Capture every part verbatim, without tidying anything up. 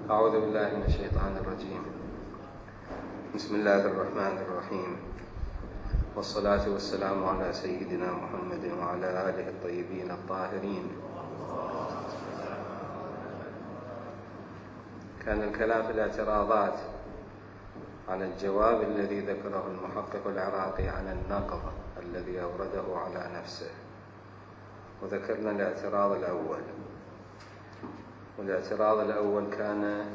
أعوذ بالله من الشيطان الرجيم. بسم الله الرحمن الرحيم، والصلاة والسلام على سيدنا محمد وعلى آله الطيبين الطاهرين. كان الكلام في الاعتراضات على الجواب الذي ذكره المحقق العراقي عن النقض الذي أورده على نفسه، وذكرنا الاعتراض الأول. والاعتراض الأول كان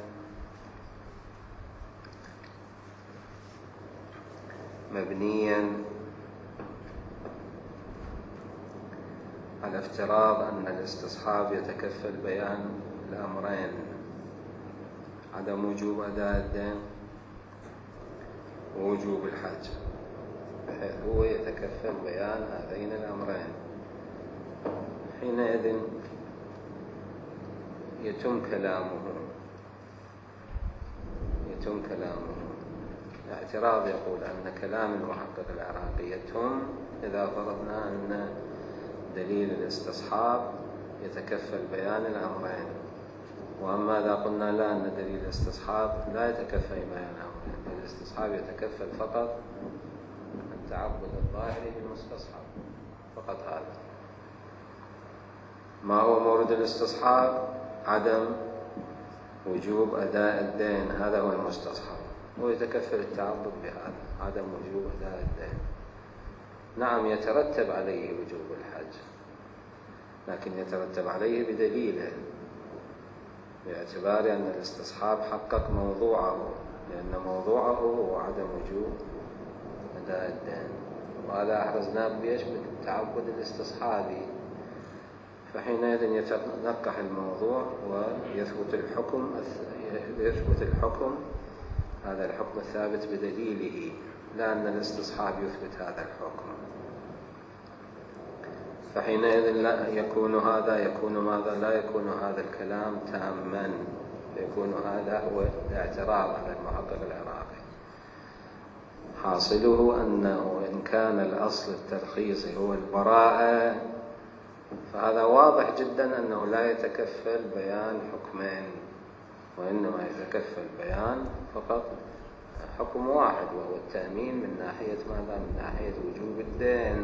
مبنيا على افتراض أن الاستصحاب يتكفل بيان الأمرين: عدم وجوب أداء الدين ووجوب الحج، بحيث هو يتكفل بيان هذين الأمرين. حينئذ يتم كلامه يتم كلامه الاعتراض يقول أن كلام المحقق العراقي يتم إذا فرضنا أن دليل الاستصحاب يتكفل بيان الأمرين، وأما إذا قلنا لا، أن دليل الاستصحاب لا يتكفل بيان الأمرين، دليل الاستصحاب يتكفل فقط التعبد الظاهري بالمستصحب، فقط هذا. ما هو مورد الاستصحاب؟ عدم وجوب أداء الدين، هذا هو المستصحب، ويتكفل التعبد بهذا، عدم وجوب أداء الدين. نعم، يترتب عليه وجوب الحج، لكن يترتب عليه بدليله، باعتبار أن الاستصحاب حقق موضوعه، لأن موضوعه هو عدم وجوب أداء الدين، وهذا أحرزناه بيش بالتعبد الاستصحابي. فحينئذ يتنقح الموضوع ويثبت الحكم يثبت الحكم هذا الحكم الثابت بدليله، لا أن الاستصحاب يثبت هذا الحكم. فحينئذ لا يكون هذا يكون ماذا؟ لا يكون هذا الكلام تاما، يكون هذا هو الاعتراض على المحقق العراقي. حاصله أنه إن كان الأصل الترخيصي هو البراءة، فهذا واضح جدا أنه لا يتكفل بيان حكمين، وإنما يتكفل بيان فقط حكم واحد، وهو التأمين من ناحية ماذا؟ من ناحية وجوب الدين،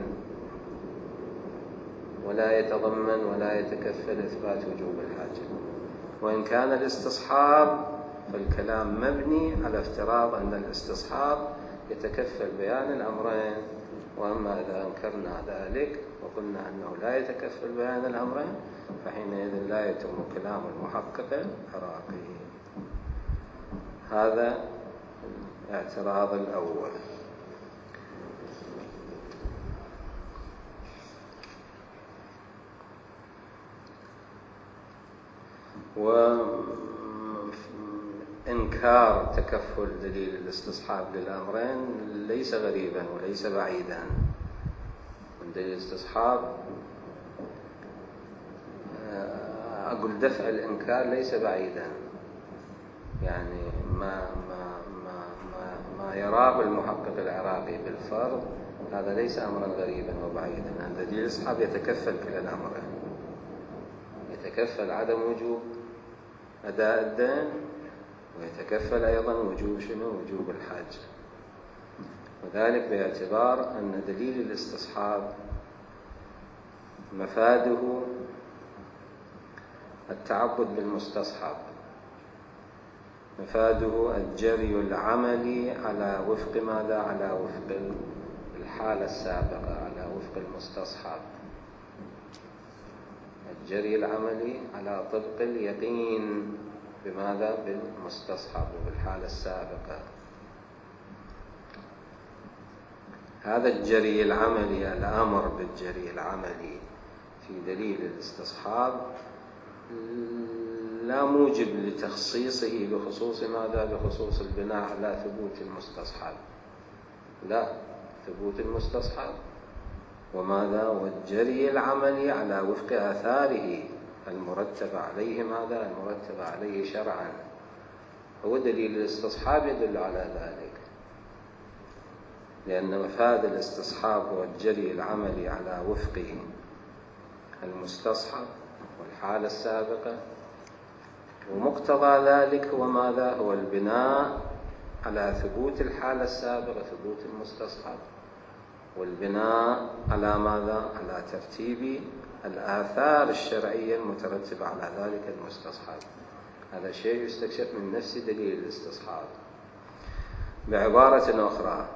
ولا يتضمن ولا يتكفل إثبات وجوب الحج. وإن كان الاستصحاب فالكلام مبني على افتراض أن الاستصحاب يتكفل بيان الأمرين، وأما إذا أنكرنا ذلك وقلنا أنه لا يتكفل بيان الأمرين، فحينئذ لا يتم كلام المحقق العراقي. هذا الاعتراض الأول. وإنكار تكفل دليل الاستصحاب للأمرين ليس غريبا وليس بعيدا. من دليل الاستصحاب أقول دفع الإنكار ليس بعيدا، يعني ما ما ما ما, ما يراه المحقق العراقي بالفرض هذا ليس أمرا غريبا وبعيدا. أن دليل الاستصحاب يتكفل كلا الأمرين، يتكفل عدم وجوب أداء الدين، ويتكفل أيضا وجوب شنو؟ وجوب الحج. وذلك باعتبار أن دليل الاستصحاب مفاده التعبد بالمستصحب، مفاده الجري العملي على وفق ماذا؟ على وفق الحالة السابقة، على وفق المستصحب، الجري العملي على طبق اليقين بماذا؟ بالمستصحب وبالحالة السابقة. هذا الجري العملي، الأمر بالجري العملي في دليل الاستصحاب لا موجب لتخصيصه بخصوص ماذا؟ بخصوص البناء على ثبوت المستصحب، لا، ثبوت المستصحب وماذا؟ والجري العملي على وفق آثاره المرتب عليه ماذا؟ المرتب عليه شرعا. هو دليل الاستصحاب يدل على ذلك، لأن مفاد الاستصحاب هو الجري العملي على وفق المستصحب والحالة السابقة ومقتضى ذلك هو ماذا؟ هو البناء على ثبوت الحالة السابقة، ثبوت المستصحب، والبناء على ماذا؟ على ترتيب الآثار الشرعية المترتبة على ذلك المستصحب. هذا شيء يستكشف من نفس دليل الاستصحاب. بعبارة أخرى،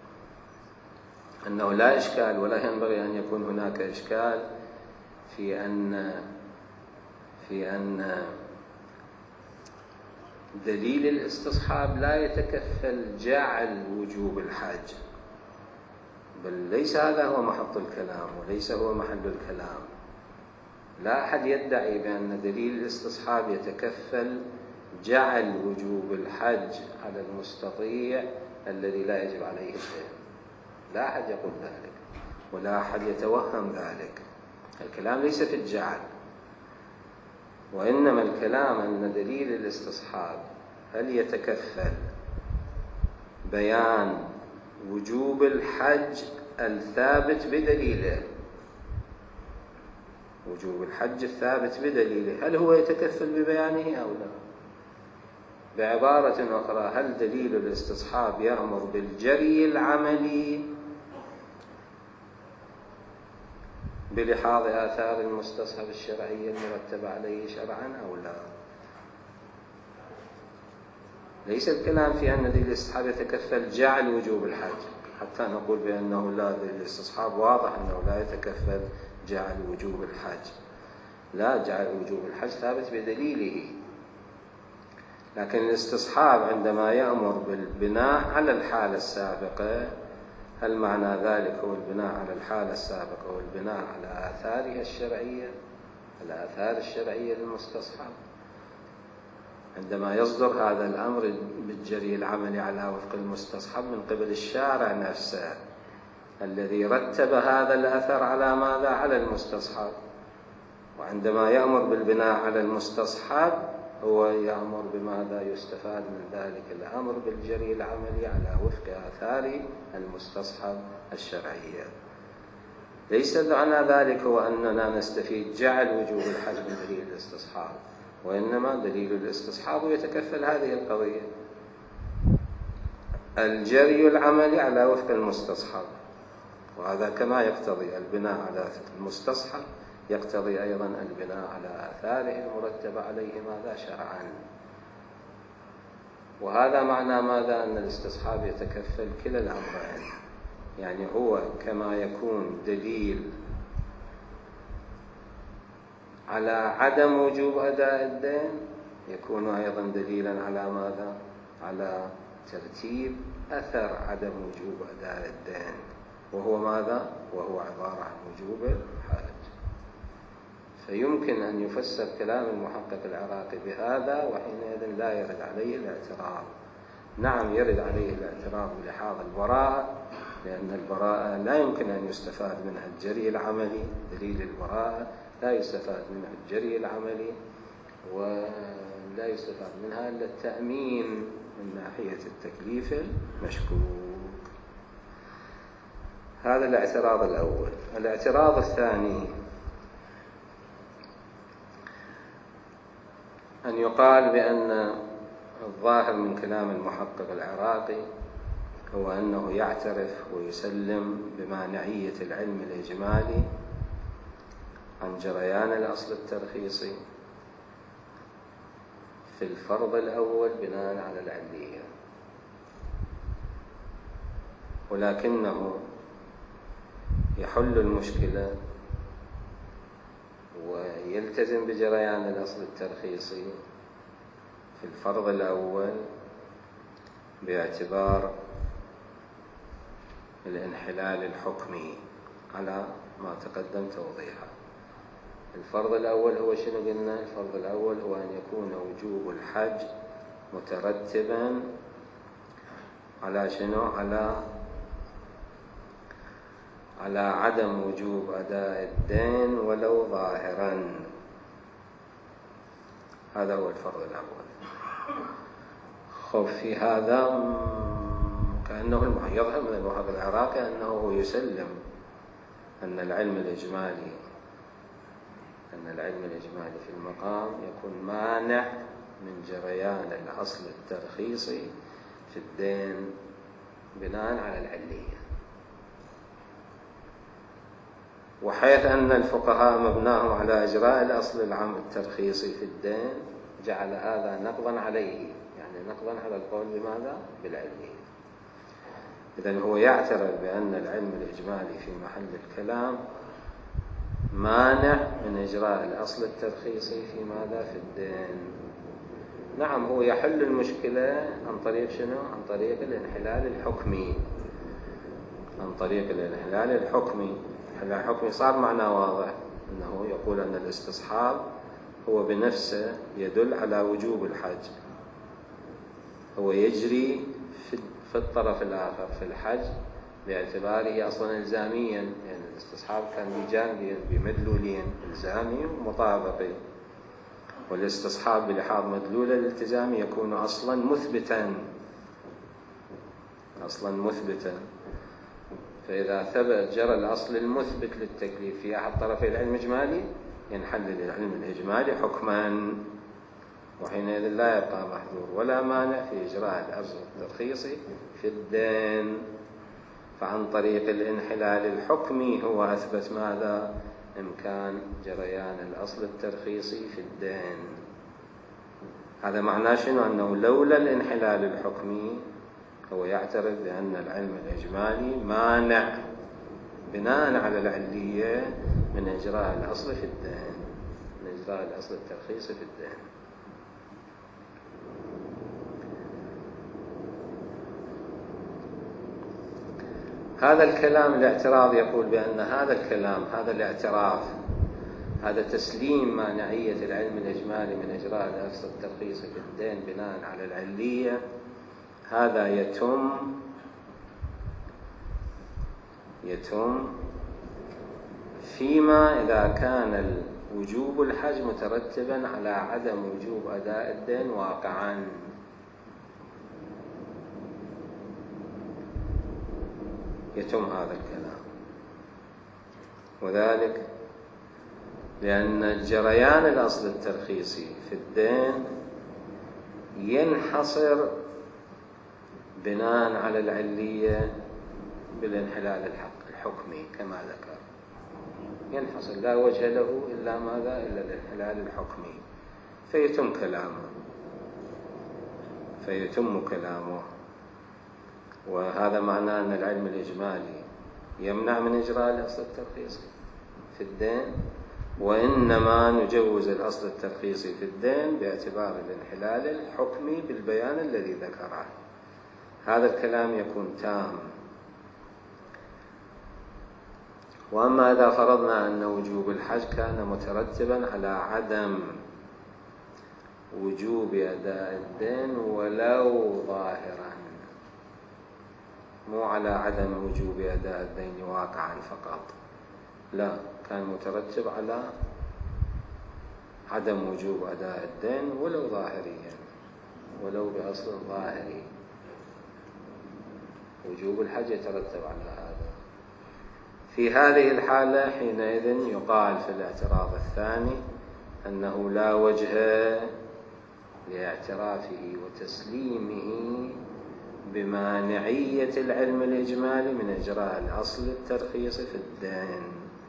أنه لا إشكال ولا ينبغي أن يكون هناك إشكال في أن في أن دليل الاستصحاب لا يتكفل جعل وجوب الحج، بل ليس هذا هو محط الكلام وليس هو محل الكلام. لا أحد يدعي بأن دليل الاستصحاب يتكفل جعل وجوب الحج على المستطيع الذي لا يجب عليه شيء. لا أحد يقول ذلك ولا أحد يتوهم ذلك. الكلام ليس في الجعل، وإنما الكلام أن دليل الاستصحاب هل يتكفل بيان وجوب الحج الثابت بدليله، وجوب الحج الثابت بدليله، هل هو يتكفل ببيانه أو لا؟ بعبارة أخرى، هل دليل الاستصحاب يأمر بالجري العملي بلحاظ آثار المستصحب الشرعية المرتبة عليه شرعا أو لا؟ ليس الكلام في أن دليل الاستصحاب يتكفل جعل وجوب الحج حتى نقول بأنه لا، دليل الاستصحاب واضح أنه لا يتكفل جعل وجوب الحج. لا، جعل وجوب الحج ثابت بدليله، لكن الاستصحاب عندما يأمر بالبناء على الحالة السابقة، هل معنى ذلك هو البناء على الحالة السابقة والبناء على آثارها الشرعية، الآثار الشرعية للمستصحب؟ عندما يصدر هذا الأمر بالجري العملي على وفق المستصحب من قبل الشارع نفسه الذي رتب هذا الأثر على ماذا؟ على المستصحب. وعندما يأمر بالبناء على المستصحب هو يأمر بماذا؟ يستفاد من ذلك الأمر بالجري العملي على وفق آثار المستصحب الشرعية. ليس معنى ذلك هو أننا نستفيد جعل وجوب الحج من دليل الاستصحاب، وإنما دليل الاستصحاب يتكفل هذه القضية، الجري العملي على وفق المستصحب، وهذا كما يقتضي البناء على المستصحب يقتضي أيضا البناء على آثاره المرتبة عليه ماذا؟ شرعا. وهذا معنى ماذا؟ أن الاستصحاب يتكفل كلا الأمرين، يعني هو كما يكون دليل على عدم وجوب أداء الدين، يكون أيضا دليلا على ماذا؟ على ترتيب أثر عدم وجوب أداء الدين، وهو ماذا؟ وهو عبارة عن وجوب الحج. فيمكن أن يفسر كلام المحقق العراقي بهذا، وحينئذ لا يرد عليه الاعتراض. نعم يرد عليه الاعتراض بلحاظ البراءة، لأن البراءة لا يمكن أن يستفاد منها الجري العملي، دليل البراءة لا يستفاد منها الجري العملي، ولا يستفاد منها إلا التأمين من ناحية التكليف المشكوك. هذا الاعتراض الأول. الاعتراض الثاني أن يقال بأن الظاهر من كلام المحقق العراقي هو أنه يعترف ويسلم بمانعية العلم الإجمالي عن جريان الأصل الترخيصي في الفرض الأول بناء على العلية، ولكنه يحل المشكلة ويلتزم بجريان الأصل الترخيصي في الفرض الأول باعتبار الانحلال الحكمي على ما تقدم توضيحه. الفرض الأول هو شنو قلنا؟ الفرض الأول هو أن يكون وجوب الحج مترتبا على شنو؟ على على عدم وجوب أداء الدين ولو ظاهرا. هذا هو الفرض الأول. خب في هذا كأنه يظهر من المحقق العراقي أنه يسلم أن العلم الإجمالي أن العلم الإجمالي في المقام يكون مانع من جريان الأصل الترخيصي في الدين بناء على العلية. وحيث أن الفقهاء مبناهم على إجراء الأصل العام الترخيصي في الدين جعل هذا نقضا عليه، يعني نقضا على القول بماذا؟ بالعلية. إذن هو يعترف بأن العلم الإجمالي في محل الكلام مانع من إجراء الأصل الترخيصي في ماذا؟ في الدين. نعم، هو يحل المشكلة عن طريق شنو؟ عن طريق الانحلال الحكمي. عن طريق الانحلال الحكمي. الانحلال الحكمي صار معناه واضح، أنه يقول أن الاستصحاب هو بنفسه يدل على وجوب الحج، هو يجري في الطرف الآخر في الحج باعتباره أصلا إلزاميا، يعني الاستصحاب كان بجانبين بمدلولين إلزامي ومطابقي، والاستصحاب بلحاظ مدلول الالتزام يكون أصلا مثبتا أصلا مثبتا فإذا ثبت جرى الأصل المثبت للتكليف في أحد طرفي العلم الإجمالي ينحل العلم الإجمالي حكما، وحينئذ لا يبقى محذور ولا مانع في إجراء الأصل الترخيصي في الدين. فعن طريق الانحلال الحكمي هو أثبت ماذا؟ إمكان جريان الأصل الترخيصي في الدين. هذا معناه شنو؟ أنه لولا الانحلال الحكمي هو يعترف بأن العلم الإجمالي مانع بناء على العلية من إجراء الأصل في الدين، من إجراء الأصل الترخيصي في الدين. هذا الكلام الاعتراض يقول بأن هذا الكلام، هذا الاعتراف، هذا تسليم مانعية العلم الإجمالي من إجراء الأصل الترخيصي في الدين بناء على العلية، هذا يتم يتم فيما إذا كان وجوب الحج مترتبا على عدم وجوب أداء الدين واقعا. يتم هذا الكلام، وذلك لأن جريان الأصل الترخيصي في الدين ينحصر بناء على العلية بالانحلال الحكمي كما ذكر، ينحصر لا وجه له إلا ماذا؟ إلا الانحلال الحكمي، فيتم كلامه فيتم كلامه وهذا معناه أن العلم الإجمالي يمنع من إجراء الأصل الترخيصي في الدين، وإنما نجوز الأصل الترخيصي في الدين باعتبار الانحلال الحكمي بالبيان الذي ذكره. هذا الكلام يكون تام. وأما إذا فرضنا أن وجوب الحج كان مترتبا على عدم وجوب أداء الدين ولو ظاهرا، مو على عدم وجوب أداء الدين واقعا فقط، لا، كان مترتب على عدم وجوب أداء الدين ولو ظاهريا، ولو بأصل ظاهري. وجوب الحج يترتب على هذا. في هذه الحالة حينئذ يقال في الاعتراض الثاني أنه لا وجه لاعترافه وتسليمه بمانعية العلم الإجمالي من إجراء الأصل الترخيصي في الدين،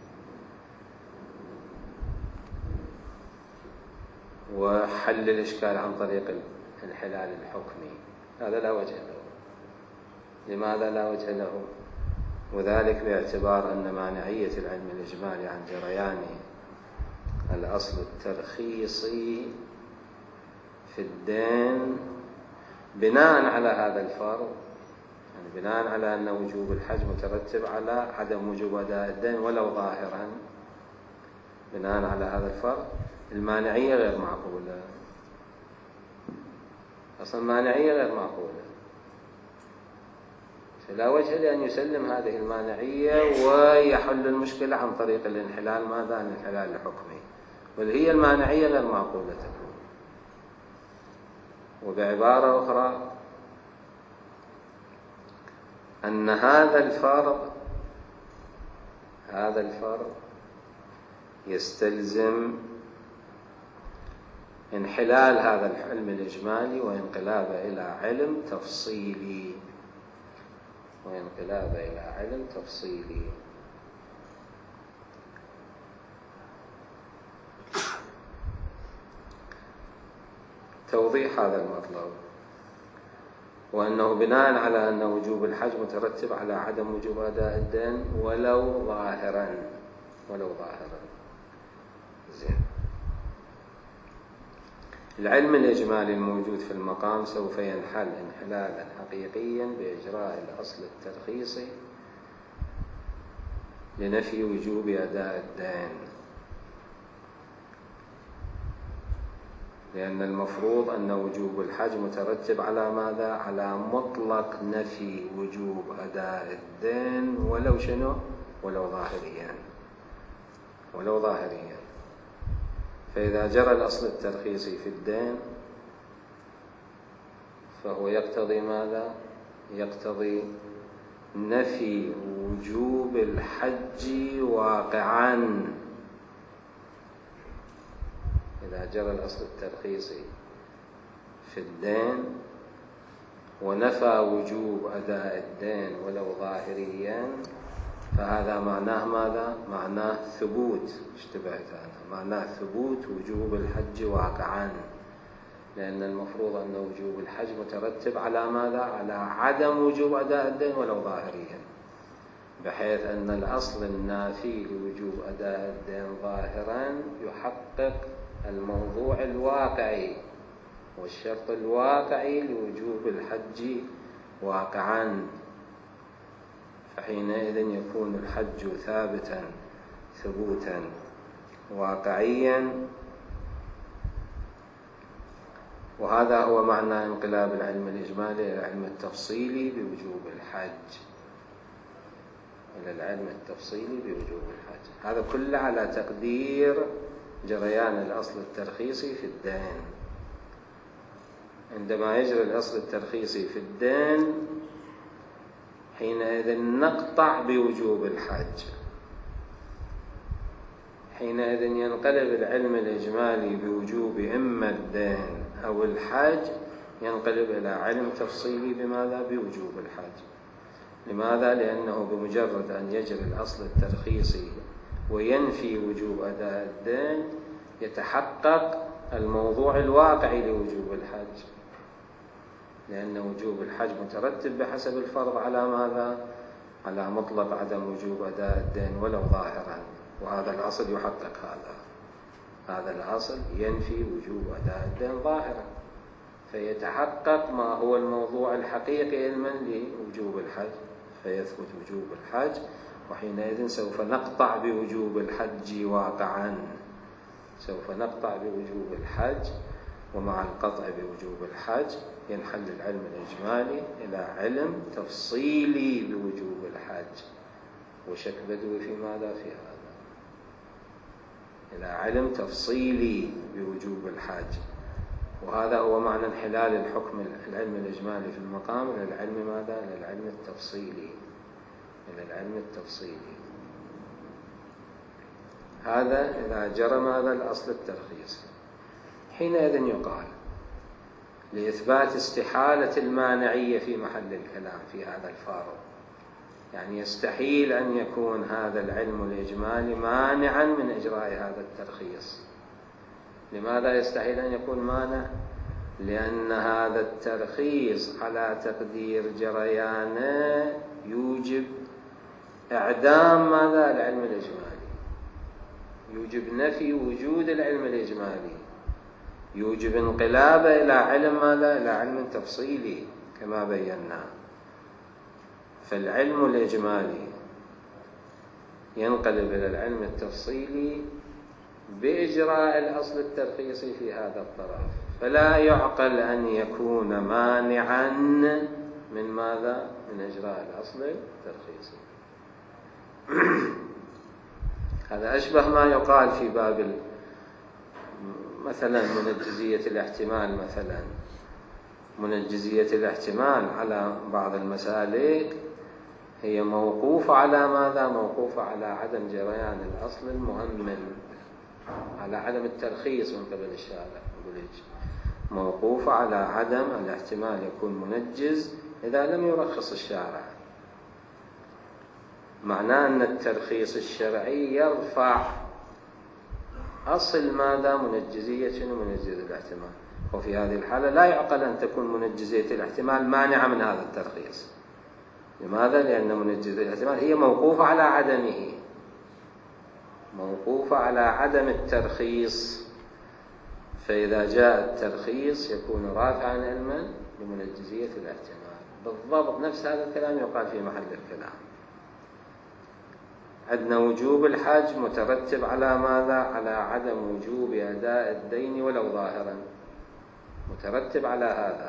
وحل الإشكال عن طريق الانحلال الحكمي. هذا لا وجه له. لماذا لا وجه له؟ وذلك باعتبار أن مانعية العلم الإجمالي عن جريان الأصل الترخيصي في الدين بناء على هذا الفرض، يعني بناء على أن وجوب الحج مترتب على عدم وجوب أداء الدين ولو ظاهرا، بناء على هذا الفرض المانعية غير معقولة. أصلا المانعية غير معقولة، فلا وجه لأن يسلم هذه المانعية ويحل المشكلة عن طريق الانحلال ماذا؟ عن الانحلال الحكمي، بل هي المانعية غير معقولة تكون. وبعبارة أخرى أن هذا الفرض هذا الفرض يستلزم انحلال هذا العلم الإجمالي وانقلابه إلى علم تفصيلي وانقلابه إلى علم تفصيلي. توضيح هذا المطلب، وأنه بناء على أن وجوب الحج مترتب على عدم وجوب أداء الدين ولو ظاهرا ولو ظاهرا زين. العلم الإجمالي الموجود في المقام سوف ينحل انحلالا حقيقيا بإجراء الأصل الترخيصي لنفي وجوب أداء الدين، لأن المفروض أن وجوب الحج مترتب على ماذا؟ على مطلق نفي وجوب أداء الدين ولو شنو؟ ولو ظاهريا ولو ظاهريا. فإذا جرى الأصل الترخيصي في الدين فهو يقتضي ماذا؟ يقتضي نفي وجوب الحج واقعا. إذا جرى الأصل الترخيصي في الدين ونفى وجوب أداء الدين ولو ظاهريا فهذا معناه ماذا؟ معناه ثبوت، اشتبهت أنا، معناه ثبوت وجوب الحج واقعا، لأن المفروض أن وجوب الحج مترتب على ماذا؟ على عدم وجوب أداء الدين ولو ظاهريا، بحيث أن الأصل النافي لوجوب أداء الدين ظاهرا يحقق الموضوع الواقعي والشرط الواقعي لوجوب الحج واقعا، فحينئذ يكون الحج ثابتا ثبوتا واقعيا. وهذا هو معنى انقلاب العلم الإجمالي إلى العلم التفصيلي بوجوب الحج، إلى العلم التفصيلي بوجوب الحج. هذا كله على تقدير جريان الأصل الترخيصي في الدين. عندما يجري الأصل الترخيصي في الدين حينئذ نقطع بوجوب الحج، حينئذ ينقلب العلم الإجمالي بوجوب إما الدين أو الحج ينقلب إلى علم تفصيلي بماذا؟ بوجوب الحج. لماذا؟ لأنه بمجرد أن يجري الأصل الترخيصي وينفي وجوب أداء الدين يتحقق الموضوع الواقعي لوجوب الحج، لأن وجوب الحج مترتب بحسب الفرض على ماذا؟ على مطلق عدم وجوب أداء الدين ولو ظاهرا، وهذا الأصل يحقق هذا هذا الأصل ينفي وجوب أداء الدين ظاهرا، فيتحقق ما هو الموضوع الحقيقي علما لوجوب الحج فيثبت وجوب الحج، وحينئذ سوف نقطع بوجوب الحج واقعا، سوف نقطع بوجوب الحج، ومع القطع بوجوب الحج ينحل العلم الإجمالي إلى علم تفصيلي بوجوب الحج. وشك بدوي في ماذا؟ في هذا، إلى علم تفصيلي بوجوب الحج. وهذا هو معنى انحلال الحكم العلم الإجمالي في المقام إلى العلم ماذا؟ إلى العلم التفصيلي، إلى العلم التفصيلي. هذا إذا جرى ماذا؟ الأصل الترخيصي. حينئذ يقال لإثبات استحالة المانعية في محل الكلام في هذا الفارق، يعني يستحيل أن يكون هذا العلم الإجمالي مانعا من إجراء هذا الترخيص. لماذا يستحيل أن يكون مانع؟ لأن هذا الترخيص على تقدير جريانه يوجب إعدام ماذا؟ العلم الإجمالي، يوجب نفي وجود العلم الإجمالي، يوجب انقلابه إلى علم ماذا؟ إلى علم تفصيلي كما بينا. فالعلم الإجمالي ينقلب إلى العلم التفصيلي بإجراء الأصل الترخيصي في هذا الطرف، فلا يعقل أن يكون مانعا من ماذا؟ من إجراء الأصل الترخيصي. هذا أشبه ما يقال في باب مثلا منجزية الاحتمال، مثلا منجزية الاحتمال على بعض المسالك هي موقوفة على ماذا؟ موقوفة على عدم جريان الأصل المهمل، على عدم الترخيص من قبل الشارع، موقوفة على عدم الاحتمال يكون منجز إذا لم يرخص الشارع. معناه أن الترخيص الشرعي يرفع أصل ماذا؟ منجزية ومنجز الاحتمال. وفي هذه الحالة لا يعقل أن تكون منجزية الاحتمال مانعة من هذا الترخيص. لماذا؟ لأن منجزية الاحتمال هي موقوفة على عدمه، موقوفة على عدم الترخيص، فإذا جاء الترخيص يكون رافعا علما لمنجزية الاحتمال. بالضبط نفس هذا الكلام يقال في محل الكلام. عندنا وجوب الحج مترتب على ماذا؟ على عدم وجوب أداء الدين ولو ظاهرا، مترتب على هذا،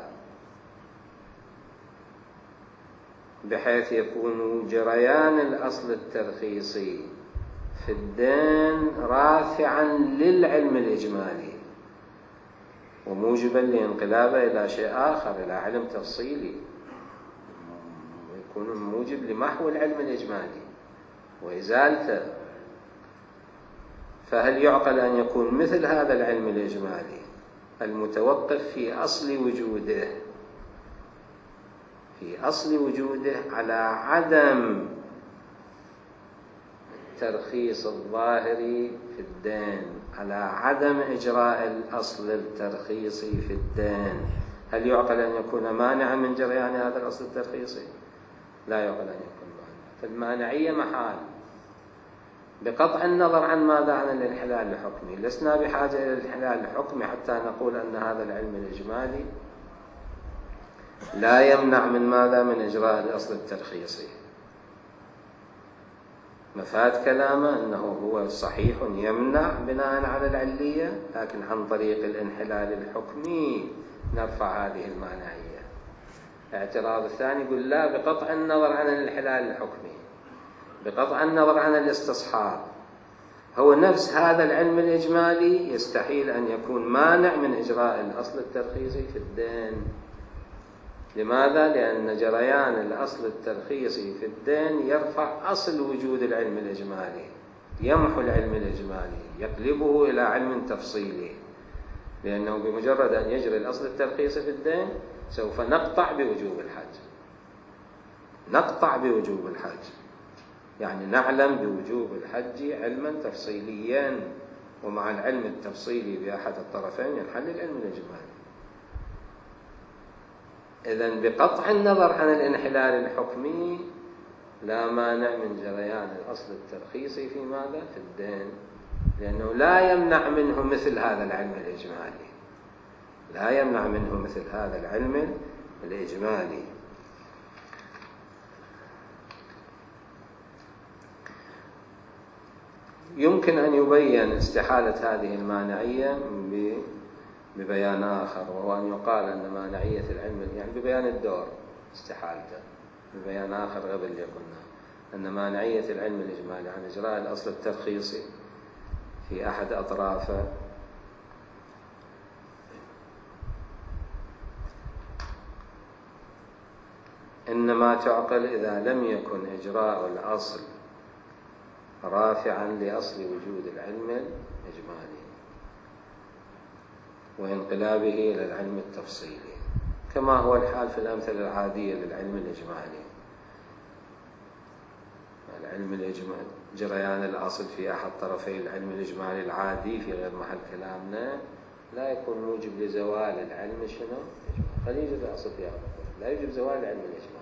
بحيث يكون جريان الأصل الترخيصي في الدين رافعا للعلم الإجمالي وموجبا لانقلابه إلى شيء آخر، إلى علم تفصيلي، ويكون موجب لمحو العلم الإجمالي وإزالته. فهل يعقل أن يكون مثل هذا العلم الإجمالي المتوقف في أصل وجوده في أصل وجوده على عدم الترخيص الظاهري في الدين، على عدم إجراء الأصل الترخيصي في الدين، هل يعقل أن يكون مانعا من جريان هذا الأصل الترخيصي؟ لا يعقل أن يكون مانعا. فالمانعية محال بقطع النظر عن ماذا؟ عن الانحلال الحكمي. لسنا بحاجة إلى الانحلال الحكمي حتى نقول أن هذا العلم الإجمالي لا يمنع من ماذا؟ من إجراء الأصل الترخيصي. مفاد كلامه أنه هو صحيح يمنع بناء على العلية، لكن عن طريق الانحلال الحكمي نرفع هذه المانعية. الاعتراض الثاني يقول لا، بقطع النظر عن الانحلال الحكمي، بقطع النظر عن الاستصحاب، هو نفس هذا العلم الإجمالي يستحيل أن يكون مانع من إجراء الأصل الترخيصي في الدين. لماذا؟ لأن جريان الأصل الترخيصي في الدين يرفع أصل وجود العلم الإجمالي، يمحو العلم الإجمالي، يقلبه إلى علم تفصيلي، لأنه بمجرد أن يجري الأصل الترخيصي في الدين سوف نقطع بوجوب الحج، نقطع بوجوب الحج، يعني نعلم بوجوب الحج علما تفصيليا، ومع العلم التفصيلي بأحد الطرفين ينحل العلم الإجمالي. إذن بقطع النظر عن الانحلال الحكمي لا مانع من جريان الأصل الترخيصي في ماذا؟ في الدين، لأنه لا يمنع منه مثل هذا العلم الإجمالي، لا يمنع منه مثل هذا العلم الإجمالي. يمكن أن يبين استحالة هذه المانعية ببيان آخر، وهو أن يقال أن مانعية العلم، يعني ببيان الدور استحالته، ببيان آخر قبل اللي قلنا، أن مانعية العلم الإجمالي عن إجراء الأصل الترخيصي في أحد أطرافه إنما تعقل إذا لم يكن إجراء الأصل رافعا لأصل وجود العلم الإجمالي وانقلابه إلى العلم التفصيلي، كما هو الحال في الأمثلة العادية للعلم الإجمالي. العلم الإجمالي جريان الأصل في أحد طرفي العلم الإجمالي العادي في غير محل كلامنا لا يكون موجب لزوال العلم شنو؟ قد يوجد الأصل في هذا، لا يوجب زوال العلم الإجمالي.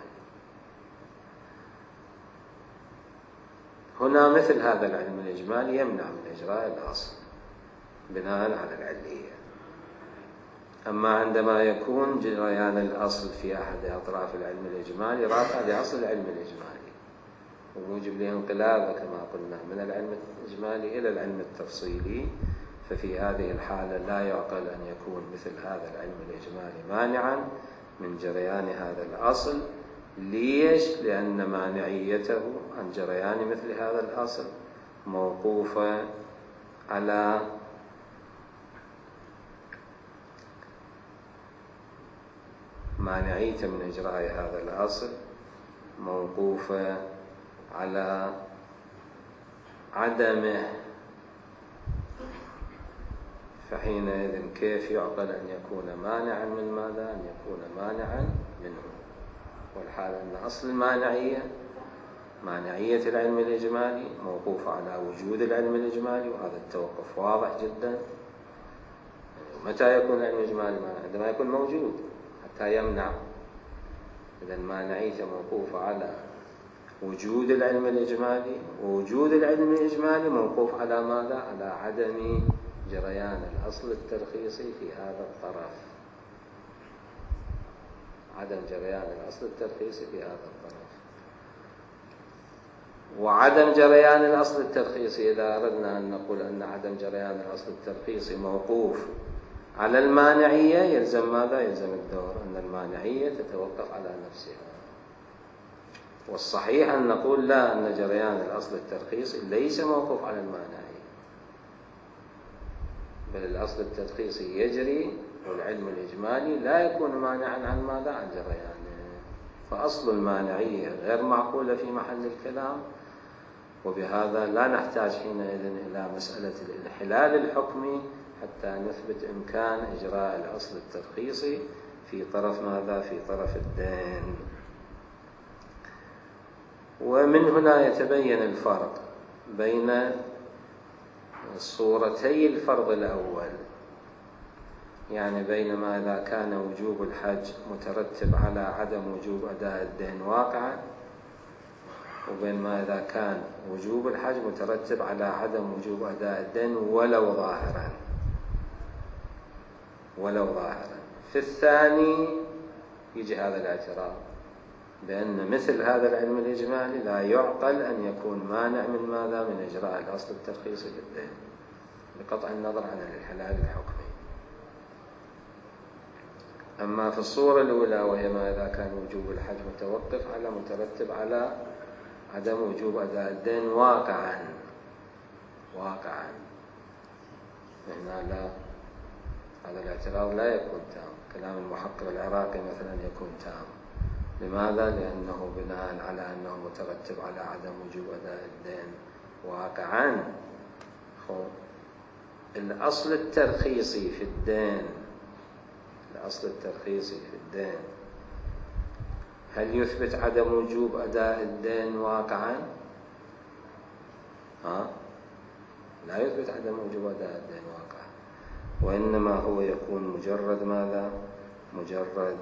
هنا مثل هذا العلم الإجمالي يمنع من إجراء الأصل بناء على العلية. أما عندما يكون جريان الأصل في أحد أطراف العلم الإجمالي رافع لأصل العلم الإجمالي وموجب لانقلابه كما قلنا من العلم الإجمالي إلى العلم التفصيلي، ففي هذه الحالة لا يعقل أن يكون مثل هذا العلم الإجمالي مانعا من جريان هذا الأصل. ليش؟ لأن مانعيته عن جريان مثل هذا الأصل موقوفة على مانعيته من إجراء هذا الأصل موقوفة على عدمه فحينئذ كيف يعقل أن يكون مانعا من ماذا؟ أن يكون مانعا منه. والحال أن أصل المانعية مانعية العلم الإجمالي موقوفة على وجود العلم الإجمالي، وهذا التوقف واضح جدا. يعني متى يكون العلم الإجمالي مانع؟ عندما يكون موجود حتى يمنع. إذا المانعية موقوفة على وجود العلم الإجمالي، ووجود العلم الإجمالي موقوف على ماذا؟ على عدم جريان الأصل الترخيصي في هذا الطرف. عدم جريان الأصل الترخيصي في هذا الطرف. وعدم جريان الأصل الترخيصي، إذا أردنا أن نقول أن عدم جريان الأصل الترخيصي موقوف على المانعية، يلزم ماذا؟ يلزم الدور أن المانعية تتوقف على نفسها. والصحيح أن نقول لا، أن جريان الأصل الترخيصي ليس موقوف على المانعية، بل الأصل الترخيصي يجري، والعلم الإجمالي لا يكون مانعا عن ماذا؟ عن جريانه. فأصل المانعية غير معقولة في محل الكلام، وبهذا لا نحتاج حينئذ إلى مسألة الانحلال الحكمي حتى نثبت إمكان إجراء الأصل الترخيصي في طرف ماذا؟ في طرف الدين. ومن هنا يتبين الفرق بين صورتي الفرض الأول، يعني بينما إذا كان وجوب الحج مترتب على عدم وجوب أداء الدين واقعا، وبينما إذا كان وجوب الحج مترتب على عدم وجوب أداء الدين ولو ظاهرا ولو ظاهرا. في الثاني يجي هذا الاعتراض بأن مثل هذا العلم الإجمالي لا يعقل أن يكون مانع من ماذا؟ من إجراء الأصل الترخيصي للدين، بقطع النظر عن الانحلال الحكمي. أما في الصورة الأولى، وهي ما إذا كان وجوب الحج متوقف على مترتب على عدم وجوب أداء الدين واقعا واقعا هنا لا، هذا الاعتراض لا يكون تام. كلام المحقق العراقي مثلا يكون تام. لماذا؟ لأنه بناء على أنه مترتب على عدم وجوب أداء الدين واقعا. الأصل الترخيصي في الدين الأصل الترخيصي في الدين هل يثبت عدم وجوب أداء الدين واقعا؟ ها؟ لا يثبت عدم وجوب أداء الدين واقعا، وإنما هو يكون مجرد ماذا؟ مجرد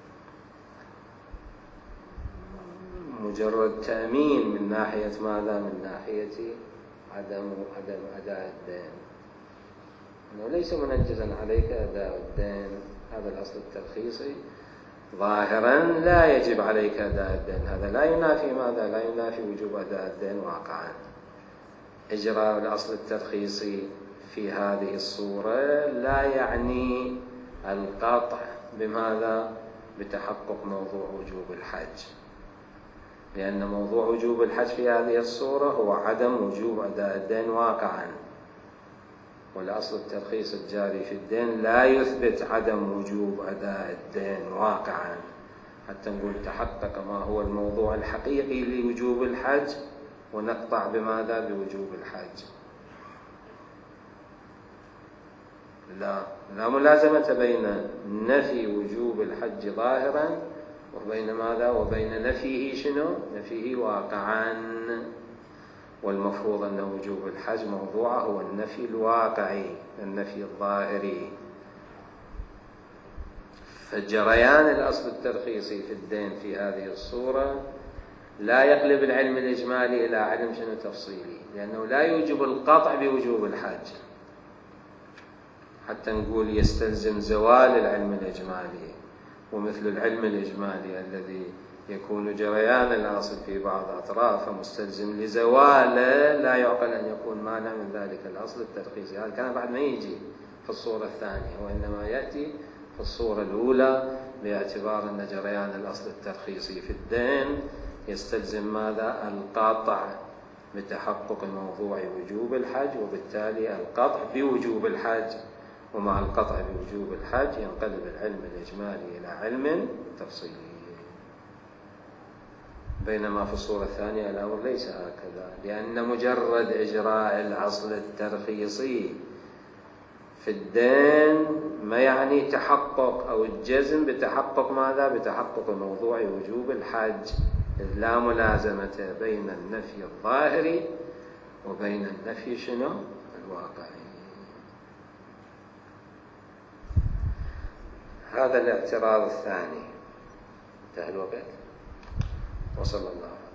مجرد تأمين من ناحية ماذا؟ من ناحية عدم عدم أداء الدين، أنه ليس منجزا عليك أداء الدين. هذا الأصل الترخيصي ظاهرا لا يجب عليك أداء الدين، هذا لا ينافي ماذا؟ لا ينافي وجوب أداء الدين واقعا. إجراء الأصل الترخيصي في هذه الصورة لا يعني القطع بماذا؟ بتحقق موضوع وجوب الحج، لأن موضوع وجوب الحج في هذه الصورة هو عدم وجوب أداء الدين واقعا، والأصل الترخيص الجاري في الدين لا يثبت عدم وجوب أداء الدين واقعا حتى نقول تحقق ما هو الموضوع الحقيقي لوجوب الحج ونقطع بماذا؟ بوجوب الحج. لا لا ملازمة بين نفي وجوب الحج ظاهرا وبين ماذا؟ وبين نفيه شنو؟ نفيه واقعا. والمفروض أن وجوب الحج موضوعه هو النفي الواقعي، النفي الظاهري. فجريان الأصل الترخيصي في الدين في هذه الصورة لا يقلب العلم الإجمالي إلى علم شنو؟ تفصيلي، لأنه لا يوجب القطع بوجوب الحج حتى نقول يستلزم زوال العلم الإجمالي. ومثل العلم الإجمالي الذي يكون جريان الأصل في بعض أطرافه مستلزم لزواله لا يعقل أن يكون مانع من ذلك الأصل الترخيصي. هذا كان بعد ما يجي في الصورة الثانية، وإنما يأتي في الصورة الأولى باعتبار أن جريان الأصل الترخيصي في الدين يستلزم ماذا؟ القطع بتحقق موضوع وجوب الحج، وبالتالي القطع بوجوب الحج. ومع القطع بوجوب الحج ينقلب العلم الإجمالي إلى علم تفصيلي. بينما في الصورة الثانية الأمر ليس هكذا، لأن مجرد إجراء الأصل الترخيصي في الدين ما يعني تحقق أو الجزم بتحقق ماذا؟ بتحقق موضوع وجوب الحج، إذ لا ملازمة بين النفي الظاهري وبين النفي شنو؟ الواقعي. هذا الاعتراض الثاني. انتهى الوقت. وصلى الله